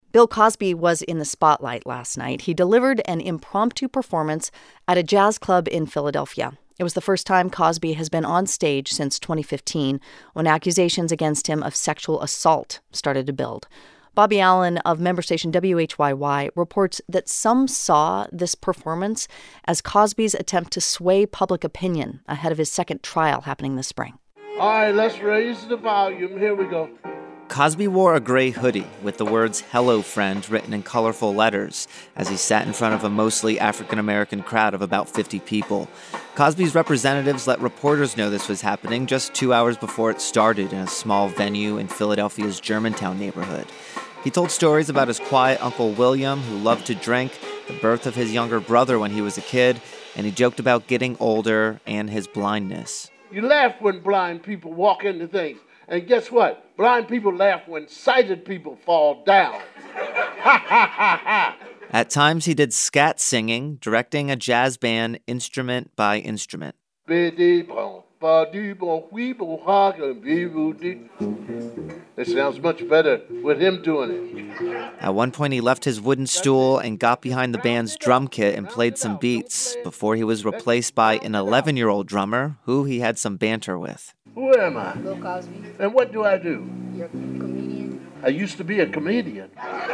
Bill Cosby was in the spotlight last night. He delivered an impromptu performance at a jazz club in Philadelphia. It was the first time Cosby has been on stage since 2015, when accusations against him of sexual assault started to build. Bobby Allen of member station WHYY reports that some saw this performance as Cosby's attempt to sway public opinion ahead of his second trial happening this spring. All right, let's raise the volume. Here we go. Cosby wore a gray hoodie with the words "Hello, friend" written in colorful letters as he sat in front of a mostly African-American crowd of about 50 people. Cosby's representatives let reporters know this was happening just 2 hours before it started in a small venue in Philadelphia's Germantown neighborhood. He told stories about his quiet Uncle William, who loved to drink, the birth of his younger brother when he was a kid, and he joked about getting older and his blindness. You laugh when blind people walk into things. And guess what? Blind people laugh when sighted people fall down. Ha, ha, ha, ha. At times, he did scat singing, directing a jazz band instrument by instrument. It sounds much better with him doing it. At one point, he left his wooden stool and got behind the band's drum kit and played some beats before he was replaced by an 11-year-old drummer who he had some banter with. Who am I? Bill Cosby. And what do I do? You're a comedian. I used to be a comedian.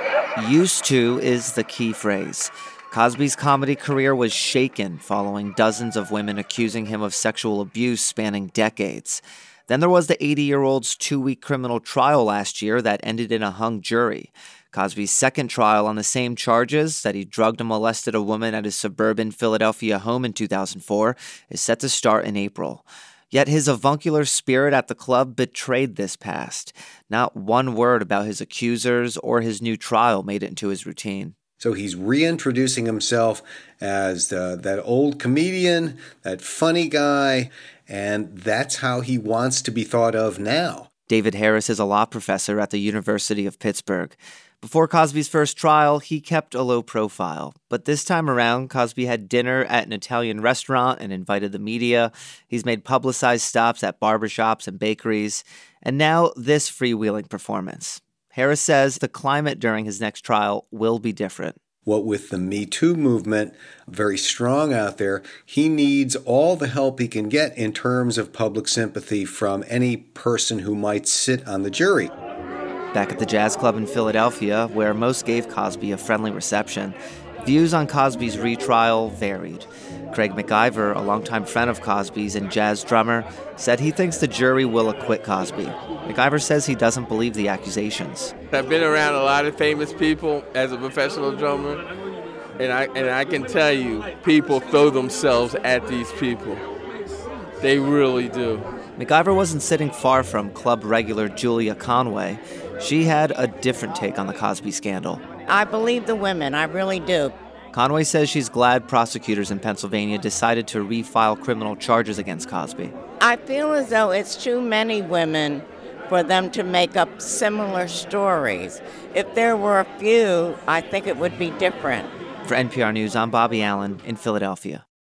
Used to is the key phrase. Cosby's comedy career was shaken following dozens of women accusing him of sexual abuse spanning decades. Then there was the 80-year-old's 2-week criminal trial last year that ended in a hung jury. Cosby's second trial on the same charges, that he drugged and molested a woman at his suburban Philadelphia home in 2004, is set to start in April. Yet his avuncular spirit at the club betrayed this past. Not one word about his accusers or his new trial made it into his routine. So he's reintroducing himself as that old comedian, that funny guy, and that's how he wants to be thought of now. David Harris is a law professor at the University of Pittsburgh. Before Cosby's first trial, he kept a low profile. But this time around, Cosby had dinner at an Italian restaurant and invited the media. He's made publicized stops at barbershops and bakeries. And now this freewheeling performance. Harris says the climate during his next trial will be different. What with the Me Too movement very strong out there, he needs all the help he can get in terms of public sympathy from any person who might sit on the jury. Back at the Jazz Club in Philadelphia, where most gave Cosby a friendly reception, views on Cosby's retrial varied. Craig McIver, a longtime friend of Cosby's and jazz drummer, said he thinks the jury will acquit Cosby. McIver says he doesn't believe the accusations. I've been around a lot of famous people as a professional drummer, and I can tell you, people throw themselves at these people. They really do. McIver wasn't sitting far from club regular Julia Conway. She had a different take on the Cosby scandal. I believe the women, I really do. Conway says she's glad prosecutors in Pennsylvania decided to refile criminal charges against Cosby. I feel as though it's too many women for them to make up similar stories. If there were a few, I think it would be different. For NPR News, I'm Bobby Allen in Philadelphia.